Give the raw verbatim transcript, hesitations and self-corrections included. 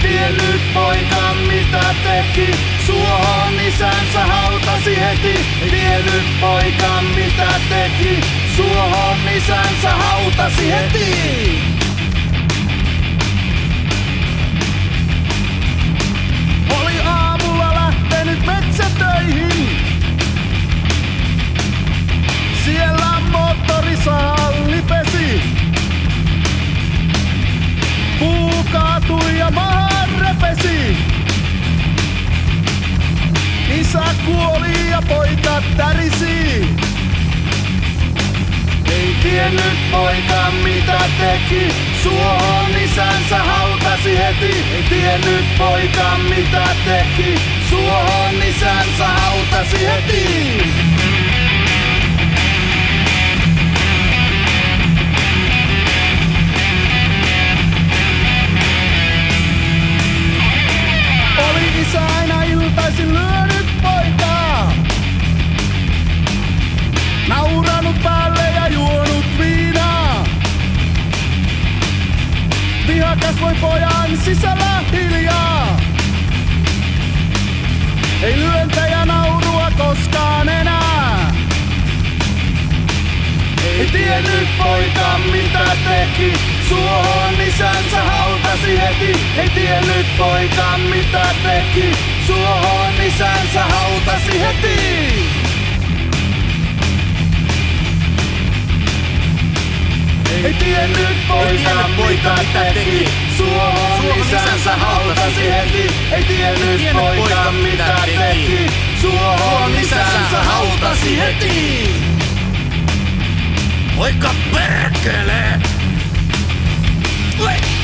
tiennyt poika mitä teki, suohon isänsä hautasi heti. Ei tiennyt poika mitä teki, suohon isänsä hautasi heti. Oli aamulla lähtenyt metsätöihin, siellä moottorisahalli pesi. Puu kaatui ja maahan repesi. Isä kuoli ja poika tärisi. Ei tiennyt poika mitä teki, suohon isänsä hautasi heti. Ei tiennyt poika mitä teki, suohon isänsä hautasi heti. Oli isä aina iltaisin lyönyt poikaa, nauranut päälle ja juonut viinaa. Viha kasvoi pojan sisällä hiljaa. Ei lyöntejä naurua koskaan enää. Ei tiennyt poika mitä teki, suohon isänsä hautasi heti. Ei tiennyt poika mitä teki, suohon isänsä hautasi heti. Ei tiennyt poika mitä teki, suohon isänsä hautasi heti. Ei tiennyt poika mitä teki, suohon isänsä hautasi heti. Poika perkele! Ui!